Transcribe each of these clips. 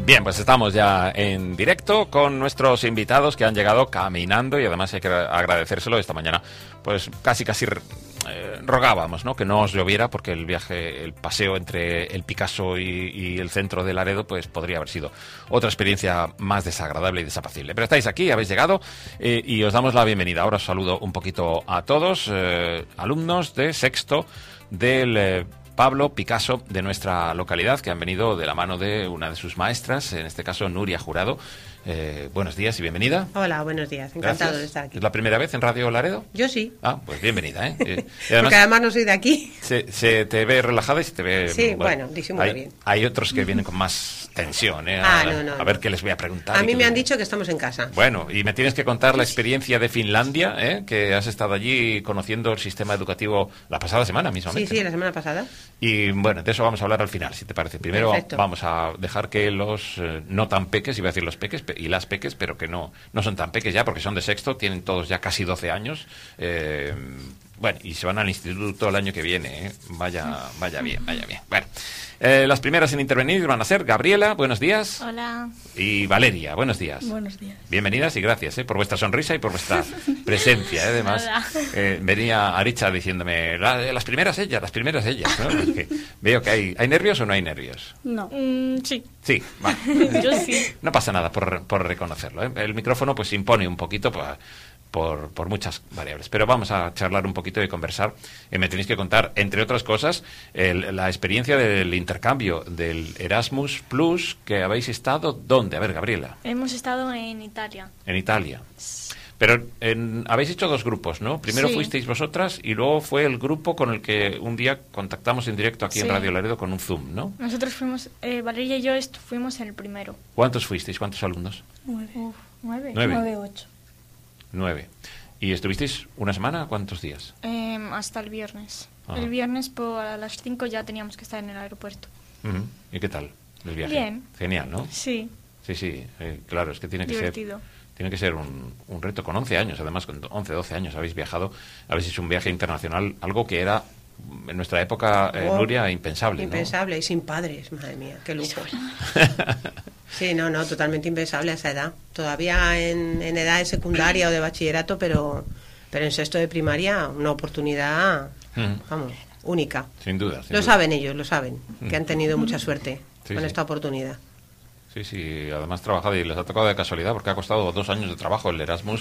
Bien, pues estamos ya en directo con nuestros invitados que han llegado caminando y además hay que agradecérselo esta mañana. Pues casi rogábamos, ¿no?, que no os lloviera porque el paseo entre el Picasso y el centro de Laredo pues podría haber sido otra experiencia más desagradable y desapacible. Pero estáis aquí, habéis llegado y os damos la bienvenida. Ahora os saludo un poquito a todos, alumnos de sexto del Pablo Picasso de nuestra localidad, que han venido de la mano de una de sus maestras, en este caso Nuria Jurado. Buenos días y bienvenida. Hola, buenos días, encantado Gracias. de estar aquí. ¿Es la primera vez en Radio Laredo? Yo sí. Ah, pues bienvenida, ¿eh? Y Porque además no soy de aquí. se te ve relajada y se te ve... Sí, bueno, disimula bien. Hay otros que vienen con más tensión, ¿eh? No. A ver qué les voy a preguntar. A mí me han dicho que estamos en casa. Bueno, y me tienes que contar la experiencia de Finlandia, ¿eh?, que has estado allí conociendo el sistema educativo la pasada semana mismamente. Sí, la semana pasada. Y bueno, de eso vamos a hablar al final, si te parece. Primero vamos a dejar que los no tan peques, iba a decir los peques y las peques, pero que no son tan peques ya porque son de sexto, tienen todos ya casi 12 años. Bueno, y se van al instituto el año que viene, ¿eh? Vaya bien. Bueno, las primeras en intervenir van a ser Gabriela, buenos días. Hola. Y Valeria, buenos días. Buenos días. Bienvenidas y gracias por vuestra sonrisa y por vuestra presencia. Además, venía Aricha diciéndome, las primeras ellas, ¿no? Porque veo que hay nervios o no hay nervios. No. Sí. Sí, vale. Yo sí. No pasa nada por reconocerlo, ¿eh? El micrófono pues impone un poquito por muchas variables. Pero vamos a charlar un poquito y conversar. Me tenéis que contar, entre otras cosas, la experiencia del intercambio del Erasmus Plus, que habéis estado, ¿dónde? A ver, Gabriela. Hemos estado en Italia. En Italia. Pero habéis hecho dos grupos, ¿no? Primero Sí. fuisteis vosotras y luego fue el grupo con el que un día contactamos en directo aquí en Sí. Radio Laredo con un Zoom, ¿no? Nosotros fuimos, Valeria y yo fuimos en el primero. ¿Cuántos fuisteis? ¿Cuántos alumnos? 9. 9. 9. 9. ¿Y estuvisteis una semana? ¿Cuántos días? Hasta el viernes. Ajá. El viernes a las 5 ya teníamos que estar en el aeropuerto. Ujú. ¿Y qué tal el viaje? Bien. Genial, ¿no? Sí. Sí, claro, es que tiene que Divertido. ser un reto con 11 años, además con 11, 12 años habéis viajado, habéis hecho un viaje internacional, algo que era en nuestra época, Nuria, impensable, ¿no? Impensable, y sin padres, madre mía, qué lujo. Sí, no, totalmente impensable a esa edad. Todavía en edad de secundaria o de bachillerato, pero en sexto de primaria, una oportunidad, vamos, única. Sin duda. Lo saben ellos, que han tenido mucha suerte con esta oportunidad. Sí, además trabajado y les ha tocado de casualidad porque ha costado 2 años de trabajo el Erasmus.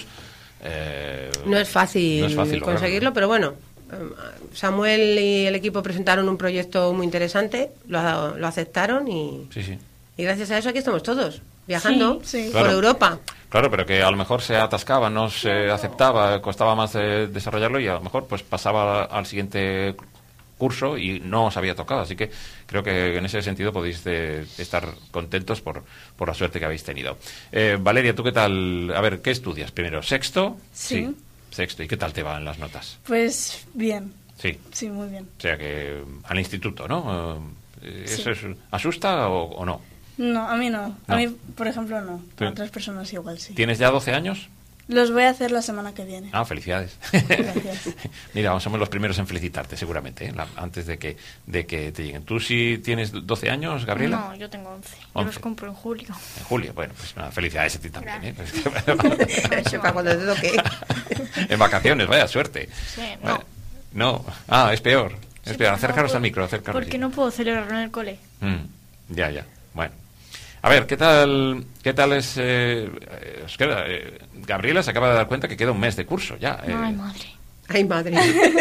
No es fácil conseguirlo, pero bueno, Samuel y el equipo presentaron un proyecto muy interesante, lo aceptaron y gracias a eso aquí estamos todos, viajando Sí. por Europa. Claro, pero que a lo mejor se atascaba, no se aceptaba, costaba más desarrollarlo y a lo mejor pues pasaba al siguiente curso y no os había tocado, así que creo que en ese sentido podéis estar contentos por la suerte que habéis tenido. Valeria, ¿tú qué tal? A ver, ¿qué estudias primero? ¿Sexto? Sí. Sexto. ¿Y qué tal te van las notas? Pues bien. Sí. Sí, muy bien. O sea que al instituto, ¿no? ¿Eso Sí. asusta o no? No, a mí no. No. A mí, por ejemplo, no. Pero- A otras personas igual sí. ¿Tienes ya 12 años? Los voy a hacer la semana que viene. Ah, felicidades. Gracias. Mira, somos los primeros en felicitarte, seguramente, antes de que te lleguen. ¿Tú sí tienes 12 años, Gabriela? No, yo tengo 11. Yo 11. los compro en julio. En julio, bueno, pues nada, felicidades a ti también, ¿eh? Para cuando te toque. En vacaciones, vaya suerte. Sí, Vaya. No. Ah, es peor. Es Sí, peor. no Acercaros puedo- al micro, acercaros. Porque no puedo celebrarlo en el cole. Ya. Bueno. A ver, ¿qué tal es? Os queda, Gabriela se acaba de dar cuenta que queda un mes de curso ya. Ay, madre. Ay, madre.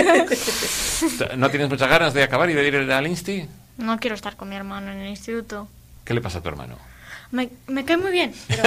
¿No tienes muchas ganas de acabar y de ir al Insti? No quiero estar con mi hermano en el instituto. ¿Qué le pasa a tu hermano? Me cae muy bien, pero...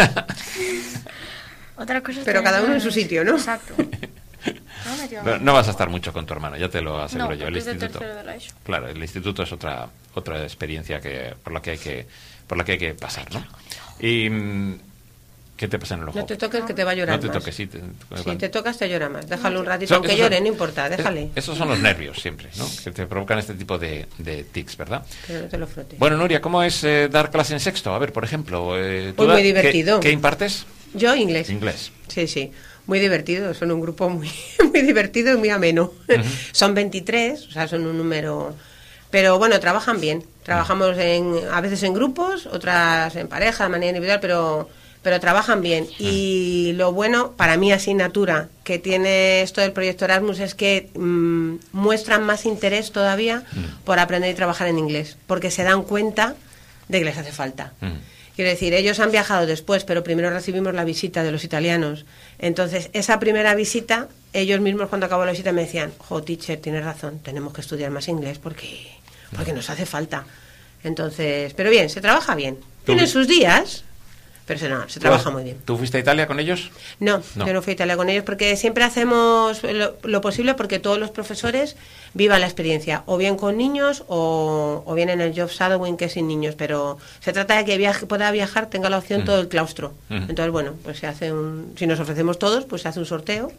Otra cosa es Pero tener cada uno en ganas. su sitio, ¿no? Exacto. Pero no vas a estar mucho con tu hermano, ya te lo aseguro No, yo. El porque es de instituto. tercero de la ESO. Claro, el instituto es otra experiencia por la que hay que pasar, ¿no? Y ¿qué te pasa en el ojo? No te toques que te va a llorar No te más. toques, sí. Si te tocas te llora más. Déjalo un ratito, Eso- aunque esos llore, son- no importa, déjale. Esos son los nervios siempre, ¿no? Que te provocan este tipo de tics, ¿verdad? Pero no te lo frotes. Bueno, Nuria, ¿cómo es dar clase en sexto? A ver, por ejemplo, ¿tú Pues muy divertido. ¿Qué impartes? Yo inglés. Inglés. Sí. Muy divertido, son un grupo muy, muy divertido y muy ameno. Son 23, o sea, son un número Pero bueno, trabajan bien. Trabajamos a veces en grupos, otras en pareja, de manera individual, pero trabajan bien. Y lo bueno, para mí asignatura que tiene esto del proyecto Erasmus es que muestran más interés todavía por aprender y trabajar en inglés, porque se dan cuenta de que les hace falta. Quiero decir, ellos han viajado después, pero primero recibimos la visita de los italianos. Entonces, esa primera visita, ellos mismos cuando acabó la visita me decían, teacher, tienes razón, tenemos que estudiar más inglés porque nos hace falta. Entonces, pero bien, se trabaja bien. Tienen sus días, pero se trabaja muy bien. ¿Tú fuiste a Italia con ellos? No, yo no fui a Italia con ellos porque siempre hacemos lo posible porque todos los profesores vivan la experiencia, o bien con niños o bien en el job shadowing, que es sin niños, pero se trata de que pueda viajar, tenga la opción todo el claustro. Entonces, bueno, pues se hace si nos ofrecemos todos, pues se hace un sorteo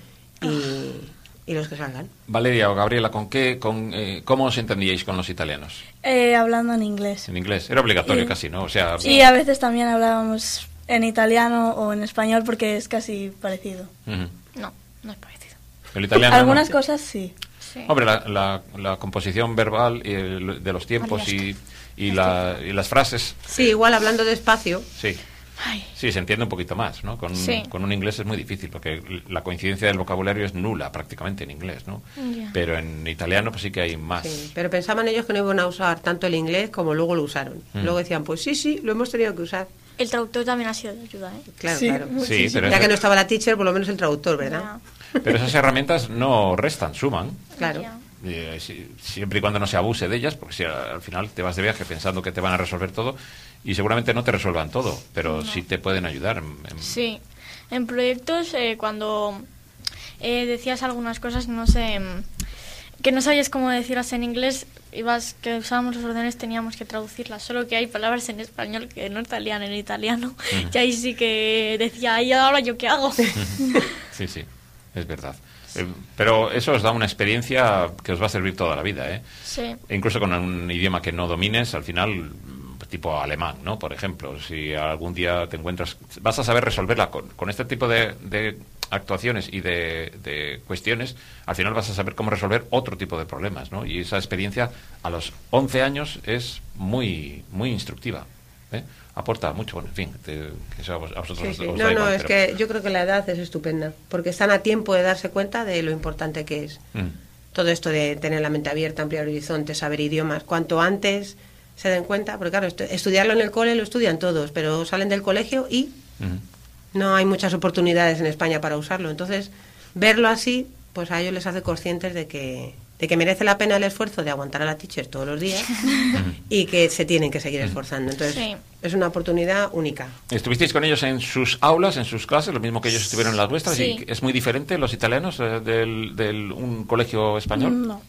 y los que salgan. Valeria o Gabriela, ¿cómo os entendíais con los italianos? Hablando en inglés. En inglés, era obligatorio casi, ¿no? O sea, y a veces también hablábamos en italiano o en español porque es casi parecido. No es parecido. El italiano algunas cosas sí. Sí. Hombre, la composición verbal de los tiempos y las frases. Sí, igual hablando despacio. Sí. Ay. Sí, se entiende un poquito más, ¿no? Con un inglés es muy difícil porque la coincidencia del vocabulario es nula prácticamente en inglés, ¿no? Yeah. Pero en italiano pues sí que hay más. Sí, pero pensaban ellos que no iban a usar tanto el inglés como luego lo usaron. Luego decían, pues sí, lo hemos tenido que usar. El traductor también ha sido de ayuda, ¿eh? Claro, Sí. claro. Sí, pero Ya que no estaba la teacher, por lo menos el traductor, ¿verdad? Ya. Pero esas herramientas no restan, suman. Claro. Ya. Siempre y cuando no se abuse de ellas, porque si al final te vas de viaje pensando que te van a resolver todo y seguramente no te resuelvan todo, pero sí te pueden ayudar. Sí, en proyectos cuando decías algunas cosas, no sé, que no sabías cómo decirlas en inglés, que usábamos los ordenadores, teníamos que traducirlas, solo que hay palabras en español que no salían en italiano, y ahí sí que decía, ¿y ahora yo qué hago? Sí, es verdad. Pero eso os da una experiencia que os va a servir toda la vida, ¿eh? Sí. E incluso con un idioma que no domines, al final, tipo alemán, ¿no? Por ejemplo, si algún día te encuentras, vas a saber resolverla con este tipo de actuaciones y de cuestiones, al final vas a saber cómo resolver otro tipo de problemas, ¿no? Y esa experiencia a los 11 años es muy, muy instructiva, ¿eh? Aporta mucho, bueno, en fin, que eso a vosotros Sí. os No, da igual, es pero... que yo creo que la edad es estupenda, porque están a tiempo de darse cuenta de lo importante que es. Todo esto de tener la mente abierta, ampliar horizontes, saber idiomas, cuanto antes se den cuenta, porque claro, estudiarlo en el cole lo estudian todos, pero salen del colegio y no hay muchas oportunidades en España para usarlo. Entonces, verlo así, pues a ellos les hace conscientes de que merece la pena el esfuerzo de aguantar a la teacher todos los días y que se tienen que seguir esforzando. Entonces, es una oportunidad única. ¿Estuvisteis con ellos en sus aulas, en sus clases, lo mismo que ellos estuvieron en las vuestras? Sí. ¿Y es muy diferente los italianos del un colegio español? No.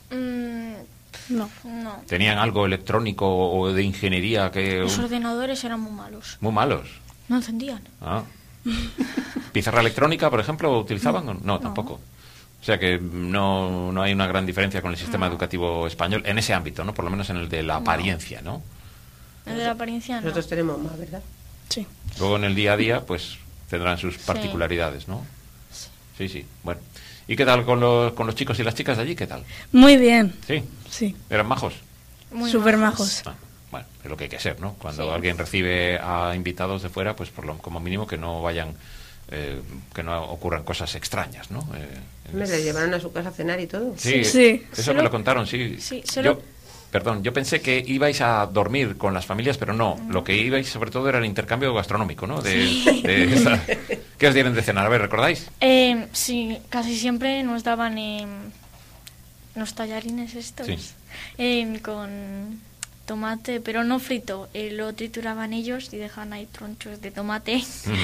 No. ¿Tenían algo electrónico o de ingeniería que... Los ordenadores eran muy malos. Muy malos. No encendían. Ah. ¿Pizarra electrónica, por ejemplo, utilizaban? No, tampoco. O sea que no hay una gran diferencia con el sistema educativo español en ese ámbito, ¿no? Por lo menos en el de la apariencia, ¿no? El de la apariencia no. Nosotros tenemos más, ¿verdad? Sí. Luego en el día a día, pues tendrán sus particularidades, ¿no? Sí. Bueno. ¿Y qué tal con los chicos y las chicas de allí? ¿Qué tal? Muy bien. ¿Sí? Sí. ¿Eran majos? Muy Súper majos. majos. Ah, bueno, es lo que hay que ser, ¿no? Cuando Sí. alguien recibe a invitados de fuera, pues como mínimo que no vayan... que no ocurran cosas extrañas, ¿no? Me les llevaron a su casa a cenar y todo. Sí, Sí. eso me lo contaron, sí. Sí, solo- Yo pensé que ibais a dormir con las familias, pero no. Lo que ibais sobre todo era el intercambio gastronómico, ¿no? ¿Qué os dieron de cenar? A ver, ¿recordáis? Sí, casi siempre nos daban los tallarines estos con tomate, pero no frito. Lo trituraban ellos y dejaban ahí tronchos de tomate.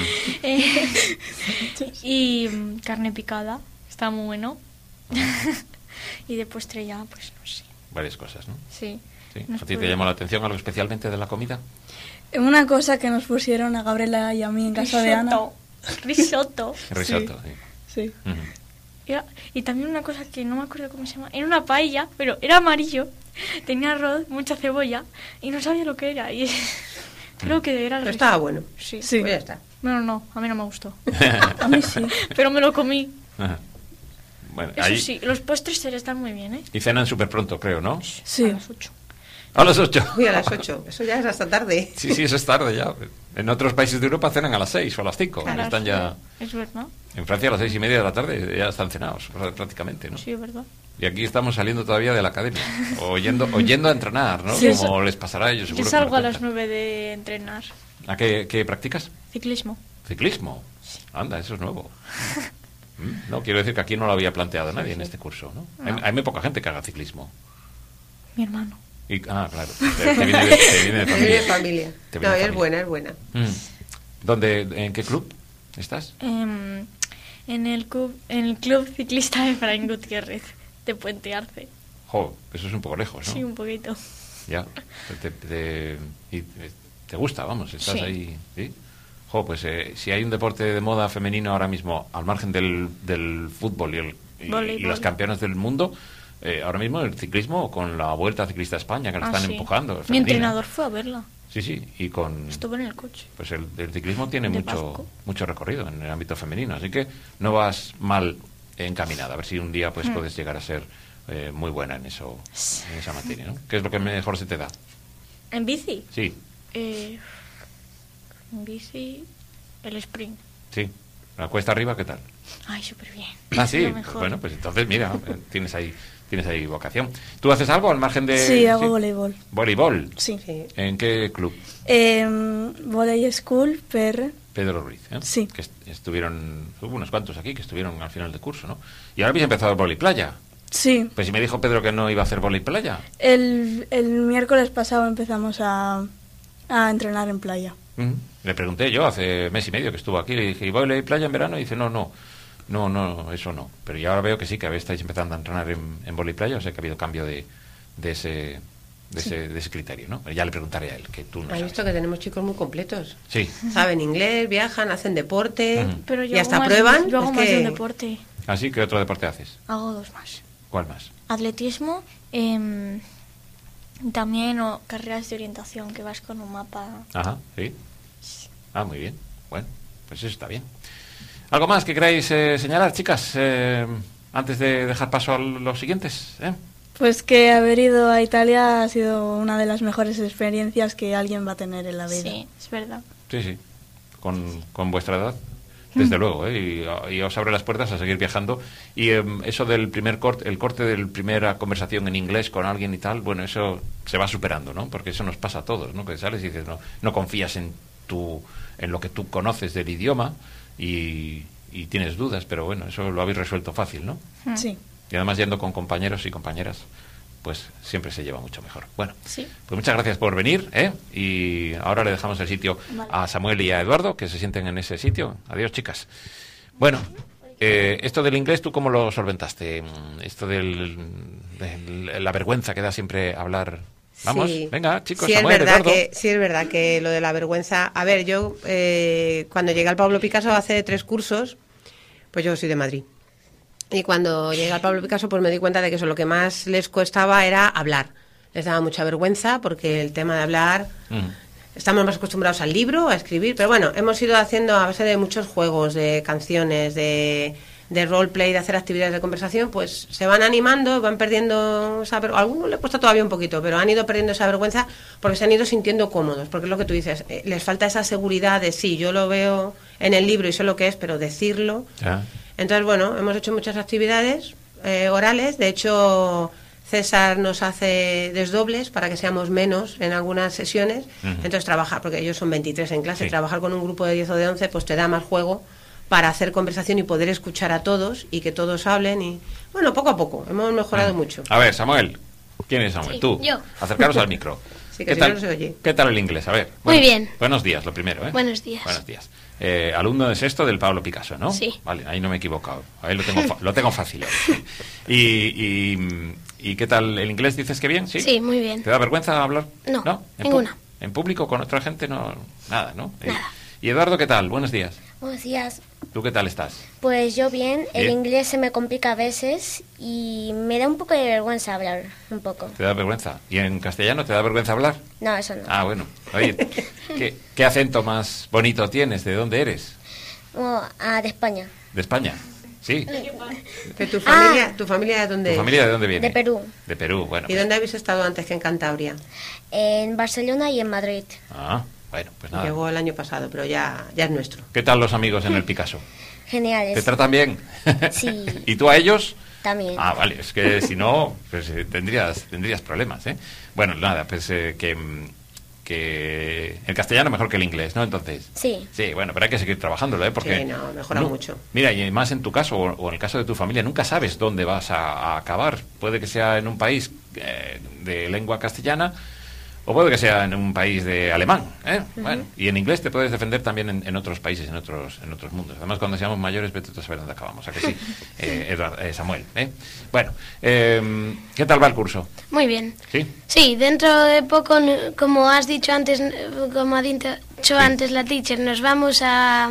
Y carne picada, está muy bueno. Y de postre ya, pues no sé. Varias cosas, ¿no? Sí. Sí. Nos ¿A ti te puede- llamó la atención algo especialmente de la comida? Una cosa que nos pusieron a Gabriela y a mí en casa de Ana. Risotto. Risotto, sí. Sí. Ujú. Y también una cosa que no me acuerdo cómo se llama. Era una paella, pero era amarillo. Tenía arroz, mucha cebolla. Y no sabía lo que era. Y creo que era el Pero risotto. estaba bueno. Sí. Sí. Pues ya está. Bueno, no, a mí no me gustó. A mí sí. Pero me lo comí. Ajá. Bueno, Eso ahí, sí, los postres se están muy bien, ¿eh? y cenan súper pronto, creo, ¿no? Sí. A las 8. A las 8. Uy, a las 8. Eso ya es hasta tarde. Sí, eso es tarde ya. En otros países de Europa cenan a las 6 o a las 5. Claro, Están ya... Es verdad. En Francia a las 6:30 de la tarde ya están cenados, prácticamente, ¿no? Sí, es verdad. Y aquí estamos saliendo todavía de la academia, o yendo a entrenar, ¿no? Sí, Como les pasará a ellos, seguro. Yo que me salgo a las cuentan. 9 de entrenar. ¿A qué practicas? Ciclismo. Ciclismo. Anda, eso es nuevo. No, quiero decir que aquí no lo había planteado nadie en este curso, ¿no? No. Hay muy poca gente que haga ciclismo. Mi hermano. Claro. Te viene de familia. De familia. Te No, viene de es buena, es buena. ¿En qué club estás? En el club ciclista de Efraín Gutiérrez, de Puente Arce. Jo, eso es un poco lejos, ¿no? Sí, un poquito. Ya. Y te gusta, vamos, estás Sí. ahí. ¿Sí? Jo, pues si hay un deporte de moda femenino ahora mismo, al margen del fútbol y Voleibol. las campeonas del mundo, ahora mismo el ciclismo con la Vuelta Ciclista a España, que la están Sí. empujando. Mi femenina. entrenador fue a verla. Sí, y con... Estuvo en el coche. Pues el ciclismo tiene De mucho Vasco. mucho recorrido en el ámbito femenino, así que no vas mal encaminada. A ver si un día pues puedes llegar a ser muy buena en esa materia, ¿no? ¿Qué es lo que mejor se te da? ¿En bici? Sí, En bici, el sprint. sí. La cuesta arriba, ¿qué tal? Ay, súper bien. Ah, sí. Lo mejor. Bueno, pues entonces mira, tienes ahí vocación. ¿Tú haces algo al margen de...? Sí, hago voleibol. ¿Voleibol? Sí. Sí. ¿En qué club? Volley School, PR. Pedro Ruiz, ¿eh? Sí. Que hubo unos cuantos aquí que estuvieron al final del curso, ¿no? Y ahora habéis empezado el vóley playa. Sí. Pues si me dijo Pedro que no iba a hacer vóley playa. El miércoles pasado empezamos a entrenar en playa. Le pregunté yo hace mes y medio que estuvo aquí, le dije, ¿y vóley playa en verano? Y dice, no, eso no. Pero ya ahora veo que sí, que estáis empezando a entrenar en vóley playa, o sea que ha habido cambio de ese criterio, ¿no? Ya le preguntaré a él, que tú no Has sabes. visto que tenemos chicos muy completos. Sí. Saben inglés, viajan, hacen deporte Pero yo y hago hasta más, prueban. Yo hago es más que- de un deporte. ¿Así? ¿Qué otro deporte haces? Hago 2 más. ¿Cuál más? Atletismo, también carreras de orientación, que vas con un mapa. Ajá, sí. Muy bien. Bueno, pues eso está bien. ¿Algo más que queráis señalar, chicas? Antes de dejar paso a los siguientes, ¿eh? Pues que haber ido a Italia ha sido una de las mejores experiencias que alguien va a tener en la vida. Sí, es verdad. Sí. Con vuestra edad, desde luego, ¿eh? Y os abre las puertas a seguir viajando. Y eso del el corte de la primera conversación en inglés con alguien y tal, bueno, eso se va superando, ¿no? Porque eso nos pasa a todos, ¿no? Que sales y dices, no confías en lo que tú conoces del idioma y tienes dudas, pero bueno, eso lo habéis resuelto fácil, ¿no? Sí. Y además yendo con compañeros y compañeras, pues siempre se lleva mucho mejor. Bueno, Sí. pues muchas gracias por venir, ¿eh? Y ahora le dejamos el sitio a Samuel y a Eduardo, que se sienten en ese sitio. Adiós, chicas. Bueno, esto del inglés, ¿tú cómo lo solventaste? Esto de la vergüenza que da siempre hablar. Vamos, Sí. venga, chicos, Sí, Samuel, Eduardo. sí, es verdad que lo de la vergüenza... A ver, yo cuando llegué al Pablo Picasso hace 3 cursos, pues yo soy de Madrid. Y cuando llegué al Pablo Picasso, pues me di cuenta de que eso lo que más les costaba era hablar. Les daba mucha vergüenza porque el tema de hablar... Estamos más acostumbrados al libro, a escribir, pero bueno, hemos ido haciendo a base de muchos juegos, de canciones, de roleplay, de hacer actividades de conversación, pues se van animando, van perdiendo esa vergüenza. A algunos les cuesta todavía un poquito, pero han ido perdiendo esa vergüenza porque se han ido sintiendo cómodos, porque es lo que tú dices, les falta esa seguridad de sí, yo lo veo en el libro y sé lo que es, pero decirlo. Ya. Entonces, bueno, hemos hecho muchas actividades orales, de hecho... César nos hace desdobles para que seamos menos en algunas sesiones. Entonces trabajar, porque ellos son 23 en clase, Sí. trabajar con un grupo de 10 o de 11 pues te da más juego para hacer conversación y poder escuchar a todos y que todos hablen. Y bueno, poco a poco, hemos mejorado mucho. A ver, Samuel. ¿Quién es Samuel? Sí, tú. yo. Acercaros al micro. Sí, que si no, no se oye. ¿Qué tal el inglés? A ver. Muy bien. Buenos días, lo primero, ¿eh? Buenos días. Buenos días. Alumno de sexto del Pablo Picasso, ¿no? Sí. Vale, ahí no me he equivocado. Ahí lo tengo fácil. ¿Y qué tal el inglés? ¿Dices que bien? Sí. Sí, muy bien. ¿Te da vergüenza hablar? No, ¿En ninguna. ¿En público con otra gente? No, nada, ¿no? Nada. ¿Y Eduardo qué tal? Buenos días. Buenos días. ¿Tú qué tal estás? Pues yo bien, el Bien. inglés se me complica a veces y me da un poco de vergüenza hablar, un poco. ¿Te da vergüenza? ¿Y en castellano te da vergüenza hablar? No, eso no. Ah, bueno. Oye, ¿qué acento más bonito tienes? ¿De dónde eres? De España. ¿De España? Sí. ¿Que tu familia de dónde ¿Tu es? familia de dónde viene? De Perú. De Perú, bueno. ¿Y dónde habéis estado antes que en Cantabria? En Barcelona y en Madrid. Ah, bueno, pues nada. Llegó el año pasado, pero ya es nuestro. ¿Qué tal los amigos en el Picasso? Geniales. ¿Te tratan bien? Sí. ¿Y tú a ellos? También. Ah, vale, es que si no, pues tendrías problemas, ¿eh? Bueno, nada, pues que el castellano mejor que el inglés, ¿no? Entonces. Sí. Sí, bueno, pero hay que seguir trabajándolo, ¿eh? Porque Sí, no, mejora mucho. Mira, y más en tu caso o en el caso de tu familia, nunca sabes dónde vas a acabar. Puede que sea en un país de lengua castellana o puede que sea en un país de alemán, ¿eh? Bueno, y en inglés te puedes defender también en otros países, en otros mundos. Además, cuando seamos mayores, vete tú a saber dónde acabamos. ¿A que sí? Samuel, ¿eh? Bueno, ¿qué tal va el curso? Muy bien. ¿Sí? Sí, dentro de poco, como has dicho antes, como ha dicho antes la teacher, nos vamos a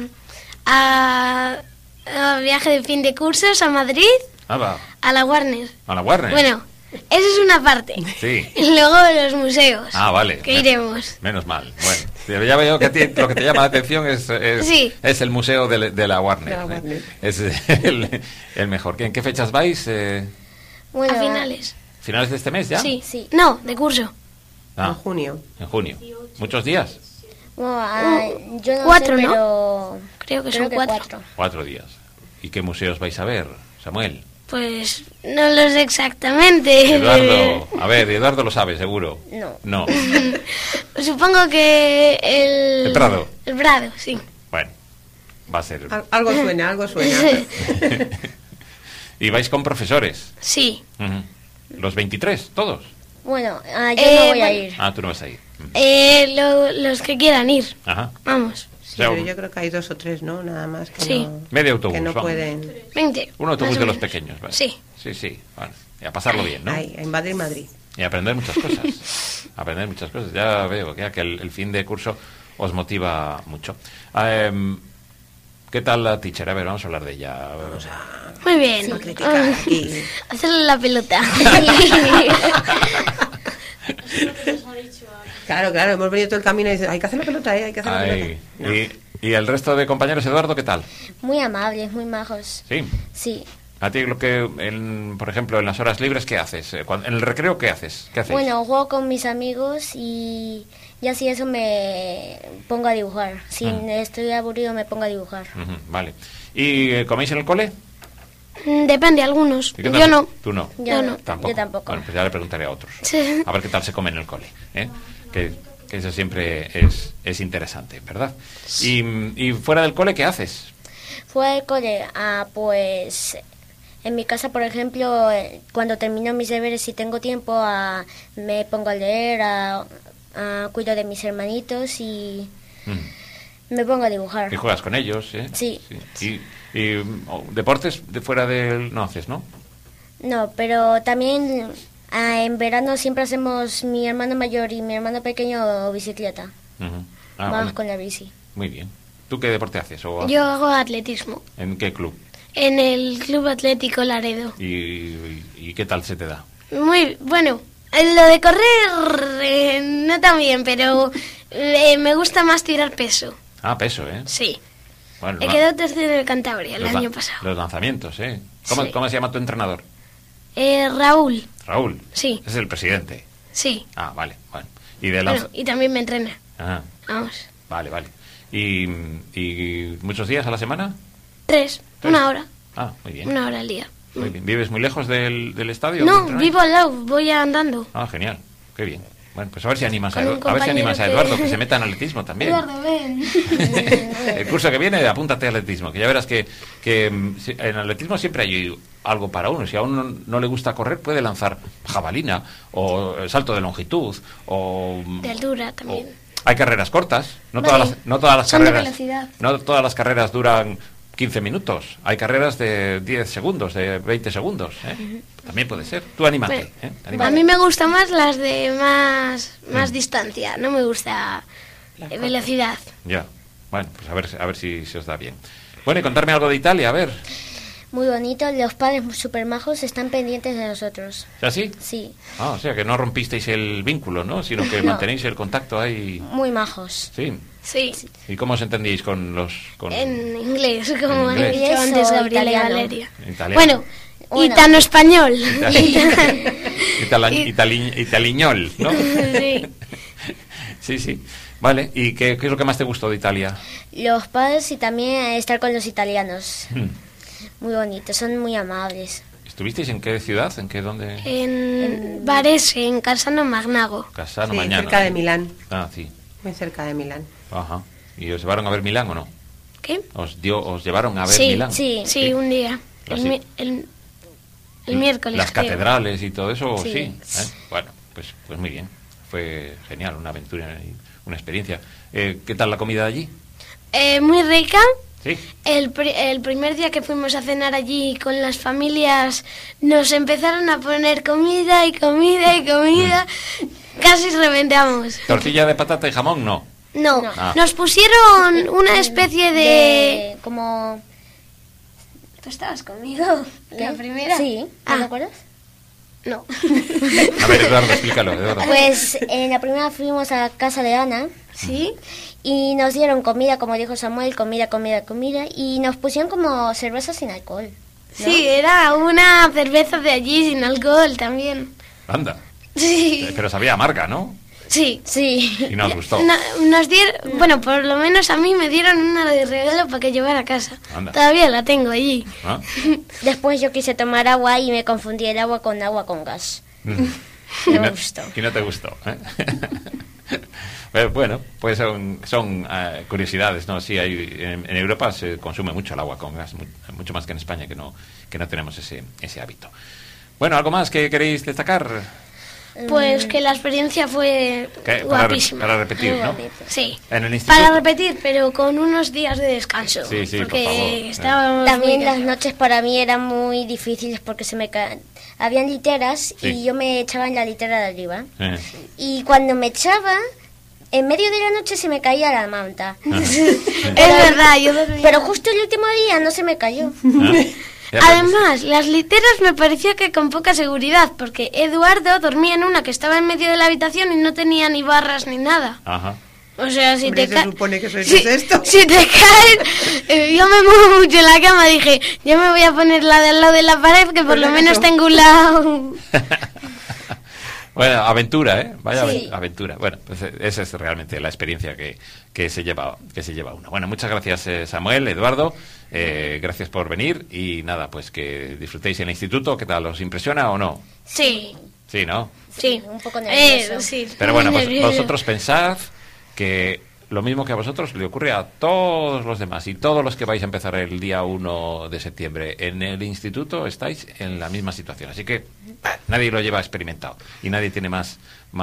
viaje de fin de cursos a Madrid, Ah, va. a la Warner. A la Warner. Bueno, eso es una parte. Sí. Y luego los museos. Ah, vale. Que iremos. Menos mal. Bueno, ya veo que a ti lo que te llama la atención es Sí. el museo de la Warner. De la Warner. Es el mejor. ¿En qué fechas vais? Bueno, A finales. ¿Finales de este mes ya? Sí. Sí. No, de curso. En Ah, junio. en junio. ¿Muchos días? Bueno, yo no 4, sé, ¿no? pero Creo que son 4. 4 días. ¿Y qué museos vais a ver, Samuel? Pues no lo sé exactamente. Eduardo. A ver, Eduardo lo sabe, seguro. No. No. Supongo que El Prado. El Prado, sí. Bueno, va a ser. Algo suena, algo suena. ¿Y vais con profesores? Sí. Ujú. ¿Los 23? ¿Todos? bueno, yo no voy a bueno. ir. Ah, tú no vas a ir. Los que quieran ir. Ajá. Vamos. Sí, pero yo creo que hay 2 o 3, ¿no? Nada más que Sí. no, Medio autobús, que no vamos. pueden. 20. Un autobús más o de los menos. pequeños, ¿vale? Sí. Sí. Bueno, y a pasarlo bien, ¿no? Hay en Madrid. Y aprender muchas cosas. Aprender muchas cosas. Ya veo que el fin de curso os motiva mucho. ¿Qué tal la teacher? A ver, vamos a hablar de ella. Muy bien. A criticar aquí. Hacerle la pelota. Claro, hemos venido todo el camino y dice, hay que hacer la pelota, hay que hacer la Ay, pelota. ¿Y el resto de compañeros, Eduardo, qué tal? Muy amables, muy majos. Sí. Sí. A ti, por ejemplo, en las horas libres, ¿qué haces? En el recreo, ¿qué haces? ¿Qué hacéis? Bueno, juego con mis amigos y así eso me pongo a dibujar. Si estoy aburrido me pongo a dibujar. Ujú, vale. ¿Y coméis en el cole? Depende, algunos. ¿Y qué tal? Yo no. ¿Tú no? Yo no. ¿Tampoco? Yo tampoco. Bueno, pues ya le preguntaré a otros. Sí. A ver qué tal se come en el cole. ¿Eh? Que eso siempre es interesante, ¿verdad? Y fuera del cole, ¿qué haces? Fuera del cole, pues en mi casa, por ejemplo, cuando termino mis deberes, si tengo tiempo, me pongo a leer, cuido de mis hermanitos y me pongo a dibujar. Y juegas con ellos, ¿eh? Sí. ¿Y deportes fuera del no haces, no? No, pero también en verano siempre hacemos mi hermano mayor y mi hermano pequeño bicicleta. Ujú. Ah, Vamos bueno. con la bici. Muy bien. ¿Tú qué deporte haces? Yo hago atletismo. ¿En qué club? En el Club Atlético Laredo. ¿Y qué tal se te da? Muy bueno. Lo de correr no tan bien, pero me gusta más tirar peso. Ah, peso, ¿eh? Sí. Bueno, He quedado tercero en Cantabria el los año pasado. Los lanzamientos, ¿eh? Sí. ¿Cómo se llama tu entrenador? Raúl. Raúl. Sí. Es el presidente. Sí. Ah, vale. Bueno. Y de lanza... Bueno, y también me entrena. Ah, Vamos. vale. ¿Y muchos días a la semana? 3. Una hora. Ah, muy bien. Una hora al día. Muy bien. ¿Vives muy lejos del estadio? No, ¿Entrenáis? vivo al lado. Voy andando. Ah, genial. Qué bien. Bueno, pues a ver si animas Con un a ver si animas a compañero Eduardo que- que se meta en atletismo también. Eduardo, ven. El curso que viene, apúntate a atletismo, que ya verás que en atletismo siempre hay algo para uno. Si a uno no le gusta correr, puede lanzar jabalina o salto de longitud o De altura también. hay carreras cortas. No Vale. todas las Son de carreras. velocidad. No todas las carreras duran 15 minutos. Hay carreras de 10 segundos, de 20 segundos. ¿Eh? También puede ser. Tú anímate. Bueno, ¿eh? a Anímate. mí me gustan más las de más distancia. No me gusta velocidad. Ya. Bueno, pues a ver si se os da bien. Bueno, y contarme algo de Italia, a ver. Muy bonito, los padres super majos están pendientes de nosotros. ¿Es así? Sí, Ah, o sea, que no rompisteis el vínculo, ¿no? Sino que No. mantenéis el contacto ahí. muy majos. Sí. Sí. ¿Y cómo os entendíais con los...? En inglés, como En han inglés. dicho antes o Gabriela y italiano. Valeria. Italiano. Bueno, itano-español. Italiñol, ¿no? Sí. Sí, sí. Vale, ¿y qué es lo que más te gustó de Italia? Los padres y también estar con los italianos. Hmm. Muy bonitos, son muy amables. ¿Estuvisteis en qué ciudad? ¿En qué dónde? En Varese, en Carsano Magnago. Casano, Sí, mañana. cerca de Milán, Ah, sí. muy cerca de Milán. Ajá. ¿Y os llevaron a ver Milán o no? ¿Qué? ¿Os llevaron a ver Sí, Milán? sí. un día. Así. El miércoles. Las creo. catedrales y todo eso, sí. Sí. Bueno, pues muy bien. Fue genial, una aventura y una experiencia. ¿Qué tal la comida de allí? Muy rica. Sí. El primer día que fuimos a cenar allí con las familias, nos empezaron a poner comida y comida y comida. Casi reventamos. ¿Tortilla de patata y jamón? No. No, No. Ah. nos pusieron una especie de... Como... ¿Tú estabas conmigo? ¿La primera? Sí, ¿no Ah. te acuerdas? No. A ver, Eduardo, explícalo, Eduardo. Pues en la primera fuimos a casa de Ana ¿Sí? y nos dieron comida, como dijo Samuel, comida, y nos pusieron como cerveza sin alcohol. ¿no? Sí, era una cerveza de allí sin alcohol también. Anda. Sí. Pero sabía amarga, ¿no? Sí. Sí. Y no os gustó. Nos dieron, bueno, por lo menos a mí me dieron una de regalo para que llevara a casa. Anda. Todavía la tengo allí. ¿Ah? Después yo quise tomar agua y me confundí el agua con gas. Y No me gustó. Y no te gustó. ¿eh? Bueno, pues son curiosidades, ¿no? Sí, en Europa se consume mucho el agua con gas, mucho más que en España, que no tenemos ese hábito. Bueno, ¿algo más que queréis destacar? Pues que la experiencia fue guapísima. Para repetir, Muy ¿no? bonito. Sí. En el instituto. Para repetir, pero con unos días de descanso. Sí, sí, por porque favor. estábamos También muy las cansados. noches para mí eran muy difíciles porque habían literas Sí. y yo me echaba en la litera de arriba. Eh. Y cuando me echaba, en medio de la noche se me caía la manta. Es verdad, yo dormía. Pero justo el último día no se me cayó. ¿Ah? Ya ves. Además, las literas me parecía que con poca seguridad, porque Eduardo dormía en una que estaba en medio de la habitación y no tenía ni barras ni nada. Ajá. O sea, si Hombre, te se caes... supone que sois esto. Si te caes... yo me muevo mucho en la cama, dije, yo me voy a poner la de al lado de la pared, que por lo menos tengo un lado... Bueno, aventura, ¿eh? Vaya Sí. aventura. Bueno, pues esa es realmente la experiencia que se lleva uno. Bueno, muchas gracias, Samuel, Eduardo. Gracias por venir y nada, pues que disfrutéis en el instituto. ¿Qué tal? ¿Os impresiona o no? Sí, Sí, ¿no? sí. Un poco nervioso. Sí. Pero bueno, muy nervioso. vosotros pensad que lo mismo que a vosotros le ocurre a todos los demás y todos los que vais a empezar el día 1 de septiembre en el instituto estáis en la misma situación. Así que nadie lo lleva experimentado y nadie tiene más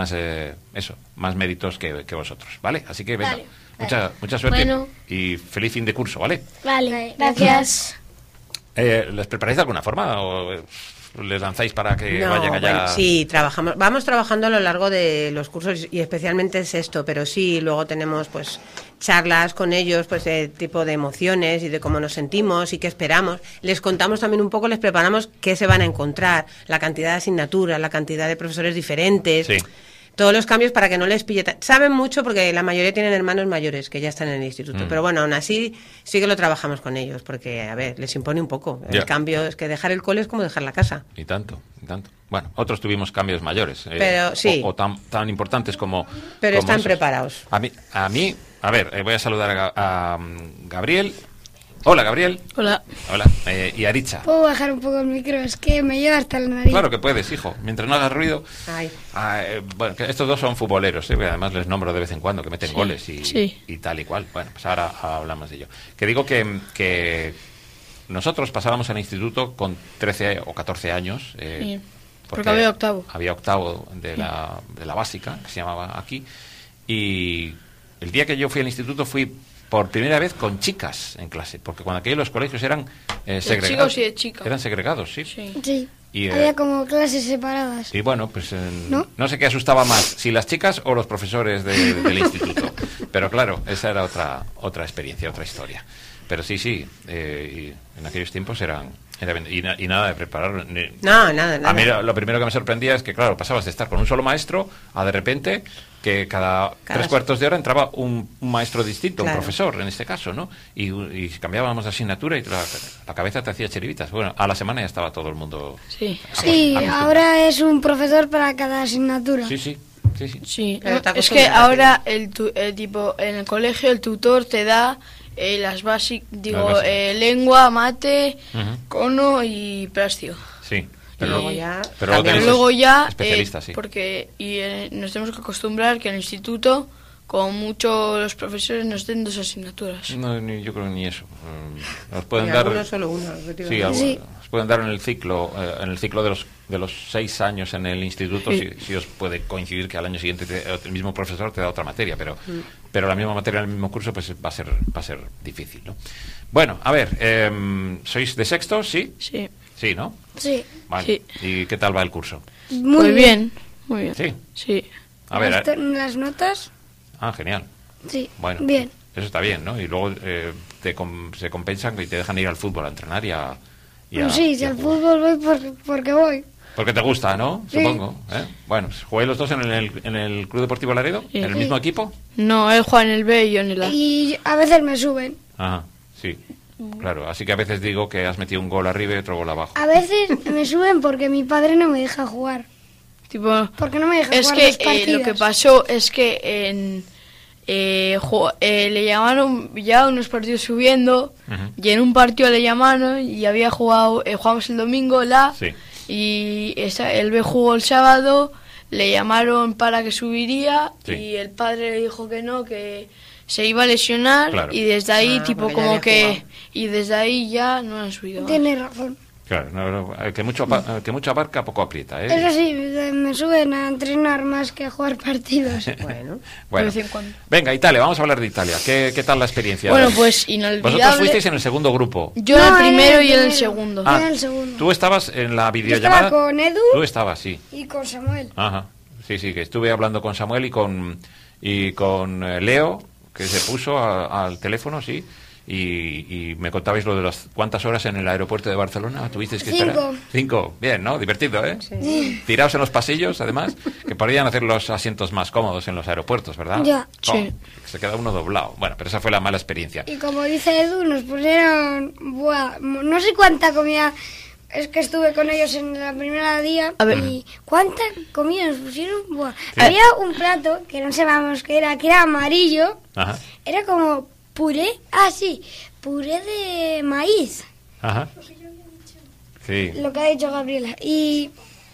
méritos que vosotros, ¿vale? Así que venga, Vale. mucha suerte Bueno. y feliz fin de curso, ¿vale? Vale, gracias. ¿Les preparáis de alguna forma o les lanzáis para que No, vayan allá? bueno, sí, vamos trabajando a lo largo de los cursos y especialmente el sexto, pero sí, luego tenemos pues charlas con ellos, pues de tipo de emociones y de cómo nos sentimos y qué esperamos. Les contamos también un poco, les preparamos qué se van a encontrar, la cantidad de asignaturas, la cantidad de profesores diferentes. Sí. Todos los cambios para que no les pille... Saben mucho porque la mayoría tienen hermanos mayores que ya están en el instituto. Pero bueno, aún así sí que lo trabajamos con ellos porque, a ver, les impone un poco. El Ya. cambio es que dejar el cole es como dejar la casa. Y tanto, y tanto. Bueno, otros tuvimos cambios mayores. Pero sí. O tan importantes como... Pero como están esos. preparados. A mí, a ver, voy a saludar a Gabriel. Hola, Gabriel. Hola. Hola. Y Aritza. ¿Puedo bajar un poco el micro? Es que me lleva hasta la nariz. Claro que puedes, hijo. Mientras no hagas ruido. Ay. Bueno, que estos dos son futboleros, porque además les nombro de vez en cuando, que meten goles sí. y tal y cual. Bueno, pues ahora hablamos de ello. Que digo que nosotros pasábamos al instituto con 13 o 14 años. Sí, porque había octavo. Había octavo de la básica, que se llamaba aquí. Y el día que yo fui al instituto fui por primera vez con chicas en clase, porque cuando aquellos los colegios eran segregados. chicos y de chicas. Eran segregados, sí. Sí. Y, Había como clases separadas. y bueno, pues ¿No? sé qué asustaba más, si las chicas o los profesores del instituto. Pero claro, esa era otra experiencia, otra historia. Pero sí, y en aquellos tiempos eran Y nada de preparar. No, nada. A mí lo primero que me sorprendía es que, claro, pasabas de estar con un solo maestro a de repente que cada 3/4 de hora entraba un maestro distinto, claro. un profesor en este caso, ¿no? Y cambiábamos de asignatura y la cabeza te hacía chiribitas. Bueno, a la semana ya estaba todo el mundo. Sí. Sí, ahora es un profesor para cada asignatura. Sí. Sí, Pero te es que acostumbras ahora tipo en el colegio el tutor te da las básicas, lengua, mate, Ujú. cono y plastio. Sí. Pero luego ya pero cambiamos. tenéis Luego ya especialistas, sí. porque nos tenemos que acostumbrar que en el instituto como mucho los profesores nos den 2 asignaturas. No, yo creo que ni eso. Nos pueden Y dar. algunos solo una, efectivamente. Sí, Sí. os pueden dar en el ciclo de los 6 años en el instituto, Sí. si os puede coincidir que al año siguiente el mismo profesor te da otra materia, pero la misma materia en el mismo curso pues va a ser difícil, ¿no? Bueno, a ver, ¿sois de sexto? ¿Sí? Sí. Sí, ¿no? Sí. Vale. Sí. ¿Y qué tal va el curso? Muy bien. Muy bien. Sí. Sí. A ver, Las notas, genial. sí. Bueno, Bien. eso está bien, ¿no? Y luego se compensan y te dejan ir al fútbol a entrenar y a Sí, si y a al jugar. fútbol voy porque voy. Porque te gusta, ¿no? Sí. Supongo. ¿Eh? Bueno, ¿jugáis los dos en el Club Deportivo Laredo? Sí. ¿En el mismo equipo? No, él juega en el B y yo en el A. Y a veces me suben. Ajá, sí. Claro, así que a veces digo que has metido un gol arriba y otro gol abajo. A veces me suben porque mi padre no me deja jugar. Tipo, Porque no me deja es jugar que los partidos. lo que pasó es que le llamaron ya unos partidos subiendo Ujú. y en un partido le llamaron y había jugado, jugamos el domingo Sí. y el B jugó el sábado, le llamaron para que subiría Sí. y el padre le dijo que no, que se iba a lesionar Claro. y desde ahí porque ya había jugado. y desde ahí ya no han subido más. Tiene razón. Claro, que mucho abarca, poco aprieta, ¿eh? Eso sí, me suben a entrenar más que a jugar partidos. Bueno, Bueno. De vez en cuando. Venga, Italia, vamos a hablar de Italia. ¿Qué tal la experiencia? Bueno, pues Vosotros inolvidable. fuisteis en el segundo grupo. Yo en No, el primero y él en el primero. segundo. Ah. en el segundo. Tú estabas en la Yo videollamada. estaba con Edu Tú estabas, sí. y con Samuel. Ajá. Sí, que estuve hablando con Samuel y con Leo, que se puso al teléfono, sí. Y me contabais lo de las cuántas horas en el aeropuerto de Barcelona tuvisteis que 5. esperar. 5. Bien, ¿no? Divertido, ¿eh? Tiraos en los pasillos, además, que podrían hacer los asientos más cómodos en los aeropuertos, ¿verdad? Ya. Sí. Se queda uno doblado. Bueno, pero esa fue la mala experiencia. Y como dice Edu, nos pusieron... Buah, no sé cuánta comida... Es que estuve con ellos en la primera día. A ver. Y cuánta comida nos pusieron. Buah. Sí. Había un plato que no sabíamos que era amarillo. Ajá. Era como puré. Ah, sí. Puré de maíz. Ajá. Sí. Lo que ha dicho Gabriela. Y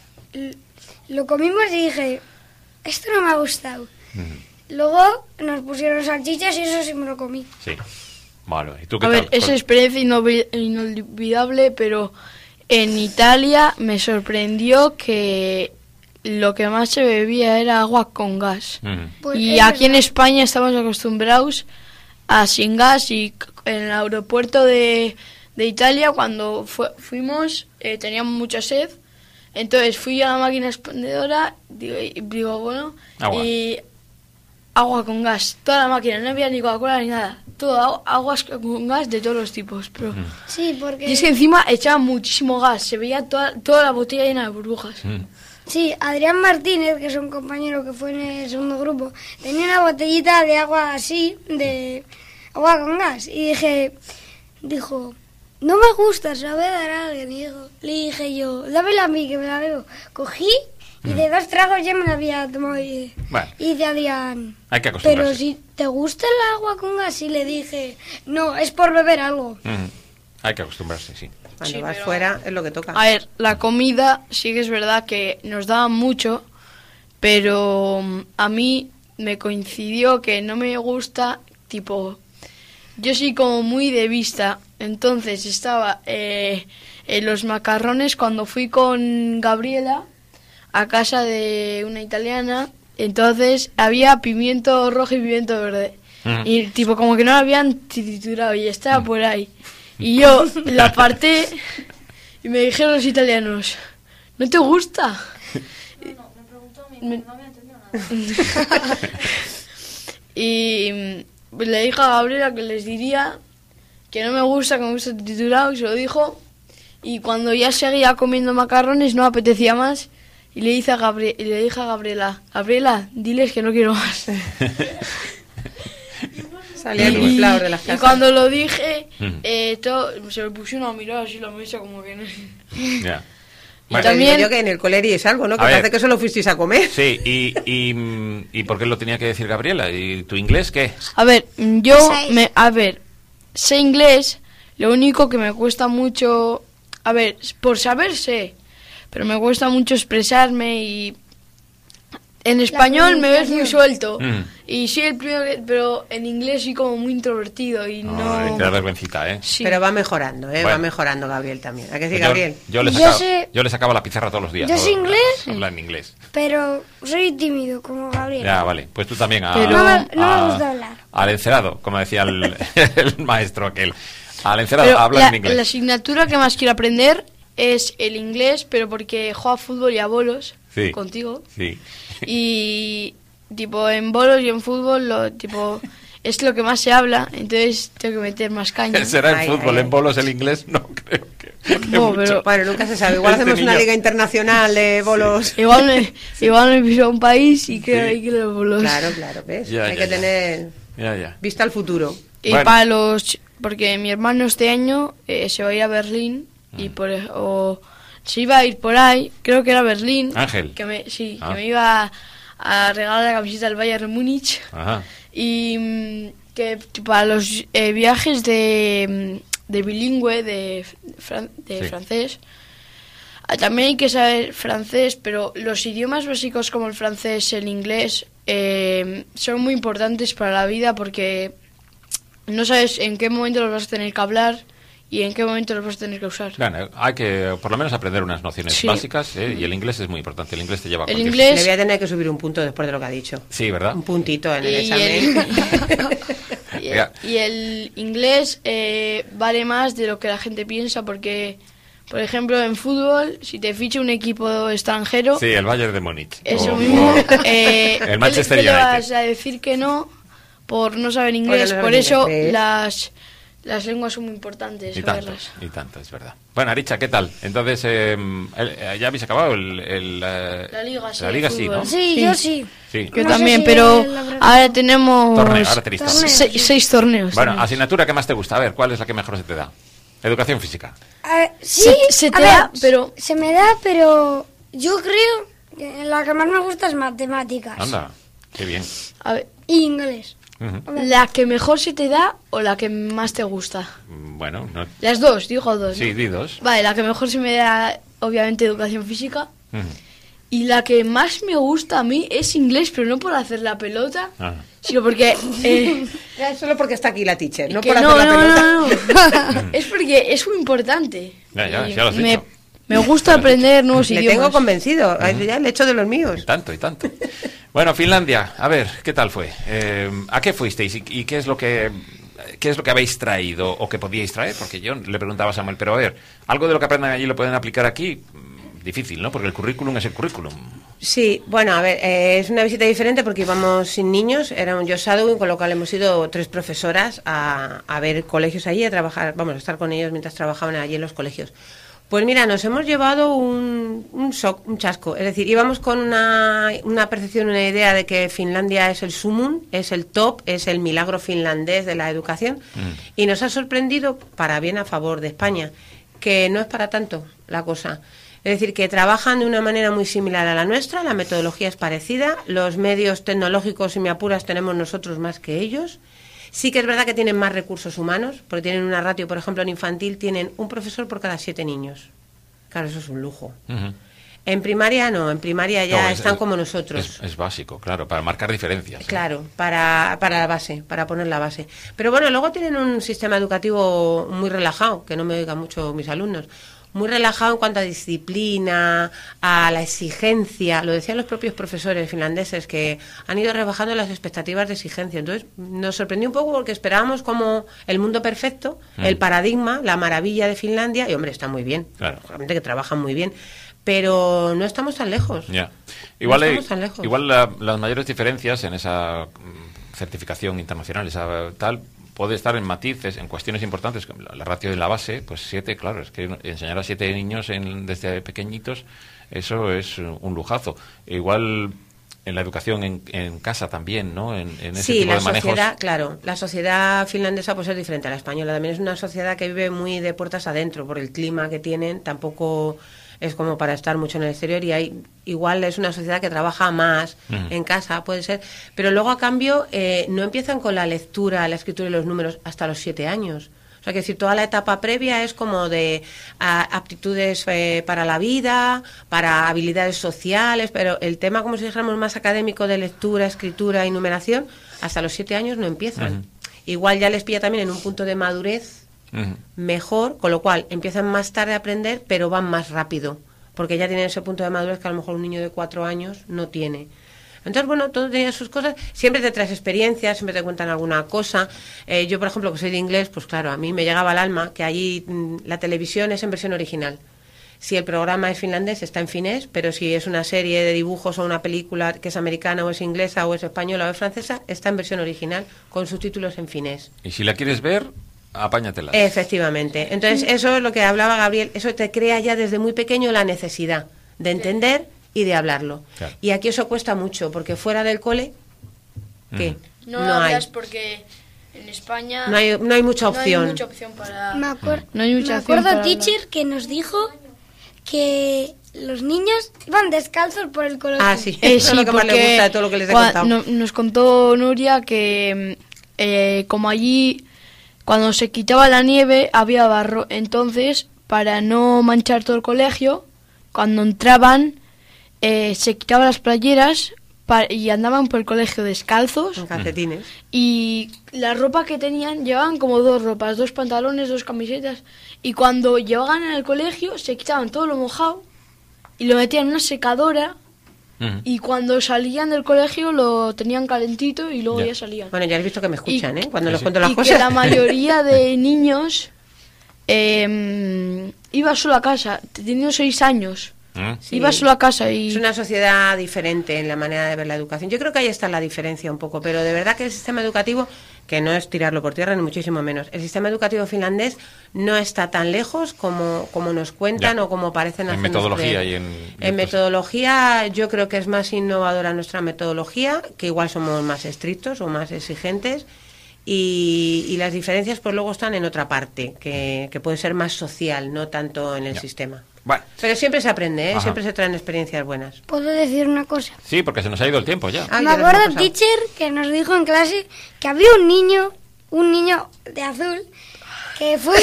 lo comimos y dije, esto no me ha gustado. Luego nos pusieron salchichas y eso sí me lo comí. Sí. Vale. ¿Y tú qué A tal? ver, esa experiencia inolvidable, pero en Italia me sorprendió que lo que más se bebía era agua con gas. Ujú. Pues Y es aquí en verdad. España estamos acostumbrados a sin gas y en el aeropuerto de Italia cuando fuimos teníamos mucha sed. Entonces fui a la máquina expendedora, digo bueno, Agua. y agua con gas, toda la máquina, no había ni Coca-Cola ni nada, todo aguas con gas de todos los tipos, pero Sí, porque... y es que encima echaban muchísimo gas, se veía toda la botella llena de burbujas. Sí, Adrián Martínez, que es un compañero que fue en el segundo grupo, tenía una botellita de agua así, de agua con gas. Y dijo, no me gusta, se la voy a dar a alguien. Y le dije yo, dámela a mí, que me la bebo. Cogí y de 2 tragos ya me la había tomado. Y Bueno. dice Adrián, Hay que acostumbrarse. pero si te gusta el agua con gas, y le dije, no, es por beber algo. Ujú. Hay que acostumbrarse, sí. cuando Sí, vas pero- fuera es lo que toca. A ver, la comida sí que es verdad que nos daban mucho, pero a mí me coincidió que no me gusta, tipo, yo soy como muy de vista, entonces estaba en los macarrones cuando fui con Gabriela a casa de una italiana, entonces había pimiento rojo y pimiento verde. Mm. Y tipo como que no lo habían triturado y estaba por ahí. Y yo la aparté y me dijeron los italianos, ¿no te gusta? Y le dije a Gabriela que les diría que no me gusta, que me gusta triturado, y se lo dijo. y cuando ya seguía comiendo macarrones no apetecía más y le dije a Gabriela, diles que no quiero más. Salía el inflador de las Y casas. cuando lo dije, se me pusieron a mirar así la mesa como que no. Ya. Y Bueno, también también- yo que en el colegio es algo, ¿no? Que A ver. parece que solo fuisteis a comer. Sí, ¿y por qué lo tenía que decir Gabriela? ¿Y tu inglés qué? A ver, sé inglés, lo único que me cuesta mucho, a ver, por saber sé, pero me cuesta mucho expresarme y en español me ves muy suelto y sí el primero, pero en inglés sí como muy introvertido y Ay, no. te da vergüencita, ¿eh? Sí. Pero va mejorando, ¿eh? Bueno. Va mejorando Gabriel también. ¿A que sí, Yo- Gabriel? Yo le Yo sacaba, sé- yo le sacaba la pizarra todos los días. yo sé inglés. Habla en inglés. Pero soy tímido, como Gabriel. Ya, vale. Pues tú también. Pero- No me gusta hablar. Al encerado, como decía el maestro aquel. Al encerado, Pero habla en inglés. la asignatura que más quiero aprender es el inglés, pero porque juego a fútbol y a bolos Sí. contigo. Sí. Y tipo en bolos y en fútbol es lo que más se habla, entonces tengo que meter más caña. ¿Será el Ay, fútbol ay, en ay. bolos el inglés? No creo que. No, pero Bueno, nunca se sabe. Igual Este hacemos una niño- liga internacional de bolos. igual me piso a un país y que los bolos. Claro, ¿ves? Ya, Hay ya, que ya. tener Ya. vista al futuro. Y Bueno. para porque mi hermano este año se va a ir a Berlín y o se iba a ir por ahí, creo que era Berlín. Ángel. Que me Ah. iba a regalar la camiseta del Bayern Múnich. Ajá. Y que para los viajes de bilingüe, de Sí. francés, también hay que saber francés, pero los idiomas básicos como el francés, el inglés, son muy importantes para la vida porque no sabes en qué momento los vas a tener que hablar y en qué momento los vas a tener que usar. Bueno, hay que por lo menos aprender unas nociones Sí. básicas, y el inglés es muy importante. El inglés te lleva a El cualquier inglés- Le voy a tener que subir un punto después de lo que ha dicho. Sí, ¿verdad? Un puntito en el Y examen. y el inglés vale más de lo que la gente piensa porque, por ejemplo, en fútbol, si te ficha un equipo extranjero, Sí, el Bayern de Múnich. eso O- mismo, el Manchester ¿qué le United. vas a decir que no por no saber inglés? no saber Por eso inglés. las lenguas son muy importantes. Y tanto, saberlas. y tanto, es verdad. Bueno, Aricha, ¿qué tal? Entonces, ¿ya habéis acabado La liga, sí, La liga de sí, fútbol. ¿no? Sí, yo sí. Sí. Yo No sé también, si pero la verdad- ahora tenemos Torneo, ahora tenéis torneo. Torneo. seis torneos. Bueno, tenemos. asignatura que más te gusta. A ver, ¿cuál es la que mejor se te da? Educación física. Sí, se te a da, ver, pero- se me da, pero yo creo que la que más me gusta es matemáticas. Anda, qué bien. A ver, Y inglés. Ujú. ¿la que mejor se te da o la que más te gusta? Bueno, no, Las dos, dijo dos. ¿no? sí, di dos. Vale, la que mejor se me da, obviamente, educación física. Ujú. Y la que más me gusta a mí es inglés, pero no por hacer la pelota, Ah. sino porque... Ya, solo porque está aquí la teacher, no que por no, hacer la no, pelota. no, no. Es porque es muy importante. Ya, Y ya lo has me, dicho. me gusta aprender nuevos Le idiomas. tengo convencido. Ya le echo de los míos. Y tanto, y tanto. Bueno, Finlandia, a ver, ¿qué tal fue? ¿A qué fuisteis y qué es lo que habéis traído o que podíais traer? Porque yo le preguntaba a Samuel, pero a ver, ¿algo de lo que aprendan allí lo pueden aplicar aquí? Difícil, ¿no? Porque el currículum es el currículum. Sí, bueno, a ver, es una visita diferente porque íbamos sin niños, era un job shadowing, con lo cual hemos ido 3 profesoras a ver colegios allí, a trabajar, vamos, a estar con ellos mientras trabajaban allí en los colegios. Pues mira, nos hemos llevado un shock, un chasco. Es decir, íbamos con una percepción, una idea de que Finlandia es el sumum, es el top, es el milagro finlandés de la educación. Y nos ha sorprendido, para bien a favor de España, que no es para tanto la cosa. Es decir, que trabajan de una manera muy similar a la nuestra, la metodología es parecida, los medios tecnológicos, si me apuras, tenemos nosotros más que ellos. Sí que es verdad que tienen más recursos humanos, porque tienen una ratio, por ejemplo, en infantil tienen un profesor por cada 7 niños. Claro, eso es un lujo. Ujú. En primaria no, en primaria ya No, están como nosotros. Es básico, claro, para marcar diferencias. ¿eh? Claro, para la base, para poner la base. Pero bueno, luego tienen un sistema educativo muy relajado, que no me oigan mucho mis alumnos. Muy relajado en cuanto a disciplina, a la exigencia. Lo decían los propios profesores finlandeses, que han ido rebajando las expectativas de exigencia. Entonces, nos sorprendió un poco porque esperábamos como el mundo perfecto, el paradigma, la maravilla de Finlandia. Y hombre, está muy bien. Claro. Realmente que trabajan muy bien. Pero no estamos tan lejos. Ya. Igual, No estamos tan lejos. igual las mayores diferencias en esa certificación internacional, esa tal, puede estar en matices, en cuestiones importantes, como la ratio de la base, pues 7, claro, es que enseñar a 7 niños desde pequeñitos, eso es un lujazo. Igual en la educación en casa también, ¿no? En ese tipo de manejos. Sí, claro, la sociedad finlandesa pues es diferente a la española. También es una sociedad que vive muy de puertas adentro, por el clima que tienen, tampoco es como para estar mucho en el exterior, y igual es una sociedad que trabaja más en casa, puede ser, pero luego a cambio no empiezan con la lectura, la escritura y los números hasta los 7 años. O sea, que decir, toda la etapa previa es como de aptitudes para la vida, para habilidades sociales, pero el tema, como si dijéramos, más académico de lectura, escritura y numeración, hasta los 7 años no empiezan. Igual ya les pilla también en un punto de madurez mejor, con lo cual empiezan más tarde a aprender, pero van más rápido, porque ya tienen ese punto de madurez que a lo mejor un niño de 4 años no tiene. Entonces, bueno, todo tenía sus cosas. Siempre te traes experiencias, siempre te cuentan alguna cosa. Yo, por ejemplo, que soy de inglés, pues claro, a mí me llegaba al alma que allí la televisión es en versión original. Si el programa es finlandés, está en finés, pero si es una serie de dibujos o una película que es americana o es inglesa o es española o es francesa, está en versión original con subtítulos en finés. Y si la quieres ver, apáñatela. Efectivamente. Entonces, eso es lo que hablaba Gabriel, eso te crea ya desde muy pequeño la necesidad de entender y de hablarlo. Claro. Y aquí eso cuesta mucho, porque fuera del cole, ¿qué? No hablas porque en España no hay mucha opción. No hay mucha opción para... Me acuerdo, teacher, que nos dijo que los niños iban descalzos por el colegio. Ah, sí. Eso es lo que más le gusta de todo lo que les he contado. Nos contó Nuria que como allí, cuando se quitaba la nieve, había barro. Entonces, para no manchar todo el colegio, cuando entraban, se quitaban las playeras y andaban por el colegio descalzos. Con calcetines. Y la ropa que tenían, llevaban como 2 ropas, 2 pantalones, 2 camisetas. Y cuando llegaban al colegio, se quitaban todo lo mojado y lo metían en una secadora. Y cuando salían del colegio lo tenían calentito y luego ya salían. Bueno, ya has visto que me escuchan, Cuando les cuento las cosas. Y que la mayoría de niños iba solo a casa, teniendo 6 años. Sí. Iba solo a casa y... Es una sociedad diferente en la manera de ver la educación. Yo creo que ahí está la diferencia un poco, pero de verdad que el sistema educativo, que no es tirarlo por tierra ni muchísimo menos, el sistema educativo finlandés no está tan lejos como nos cuentan o como parecen hacernos metodología creer. y en metodología yo creo que es más innovadora nuestra metodología, que igual somos más estrictos o más exigentes, y las diferencias pues luego están en otra parte, que puede ser más social, no tanto en el sistema. Bueno. Pero siempre se aprende, siempre se traen experiencias buenas. ¿Puedo decir una cosa? Sí, porque se nos ha ido el tiempo ya. Me acuerdo, teacher, que nos dijo en clase que había un niño de azul, que fue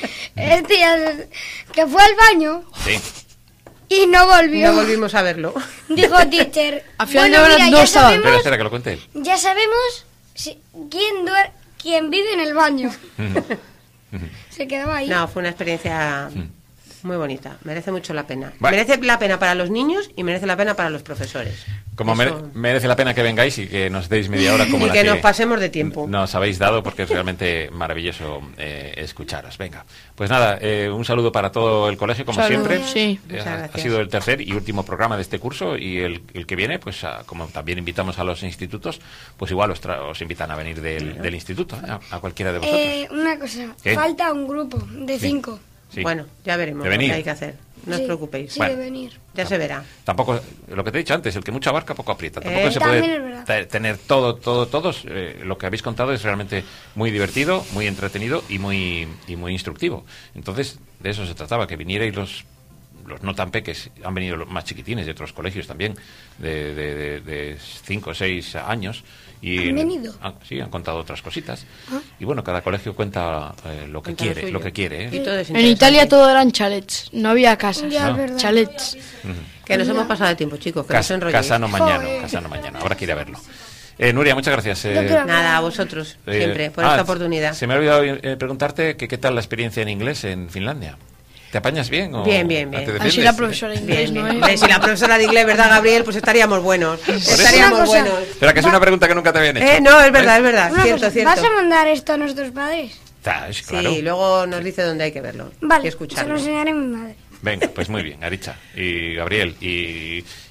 que fue al baño. Sí. Y no volvió. No volvimos a verlo. Dijo teacher. A final de hora no estaba. Espera, que lo cuente él. Ya sabemos quién vive en el baño. Se quedó ahí. No, fue una experiencia muy bonita. Merece mucho la pena. Vale. Merece la pena para los niños y merece la pena para los profesores. Como merece la pena que vengáis y que nos deis media hora como y la que nos pasemos de tiempo. Nos habéis dado, porque es realmente maravilloso escucharos. Venga, pues nada, un saludo para todo el colegio, como siempre. Sí. Ha sido el tercer y último programa de este curso, y el que viene, pues como también invitamos a los institutos, pues igual os invitan a venir del instituto, a cualquiera de vosotros. Una cosa, falta un grupo de 5. Sí. Bueno, ya veremos lo que hay que hacer. No os preocupéis. Sí, bueno, de venir. Ya se verá. Tampoco, lo que te he dicho antes, el que mucho abarca poco aprieta. Tampoco se puede tener todos. Lo que habéis contado es realmente muy divertido, muy entretenido y muy instructivo. Entonces, de eso se trataba, que vinierais los no tan peques, han venido los más chiquitines de otros colegios también, de 5 o 6 años. Y ¿Han venido? Sí, han contado otras cositas. Y bueno, cada colegio cuenta lo que quiere. Y todo en Italia todo eran chalets, no había casas, chalets. Que nos hemos pasado de tiempo, chicos, que Casano mañana, habrá que ir a verlo. Nuria, muchas gracias. Nada, a vosotros, siempre, por esta oportunidad. Se me ha olvidado preguntarte qué tal la experiencia en inglés en Finlandia. ¿Te apañas bien? Bien. Así la profesora de inglés, ¿no? Si la profesora de inglés, ¿verdad, Gabriel? Pues estaríamos buenos. Espera, que es una pregunta que nunca te habían hecho. No, es verdad. Cierto. ¿Vas a mandar esto a nuestros padres? Claro. Sí, luego nos dice dónde hay que verlo. Vale, y escucharlo. se lo enseñaré a mi madre. Venga, pues muy bien, Aricha y Gabriel y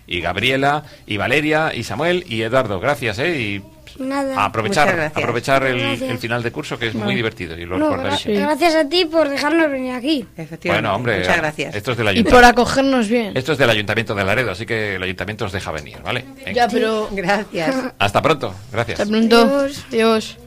y Gabriela, y Valeria, y Samuel, y Eduardo. Gracias, y Nada. a aprovechar, Muchas gracias. aprovechar Gracias. el final de curso, que es muy divertido, y lo No, recordaréis. gracias a ti por dejarnos venir aquí. Efectivamente. Bueno, hombre, Muchas gracias. esto es del Y ayuntamiento. por acogernos bien. Esto es del Ayuntamiento de Laredo, así que el Ayuntamiento os deja venir, ¿vale? Venga. Ya, pero... Gracias. Hasta pronto, gracias. Hasta pronto. Adiós. Adiós.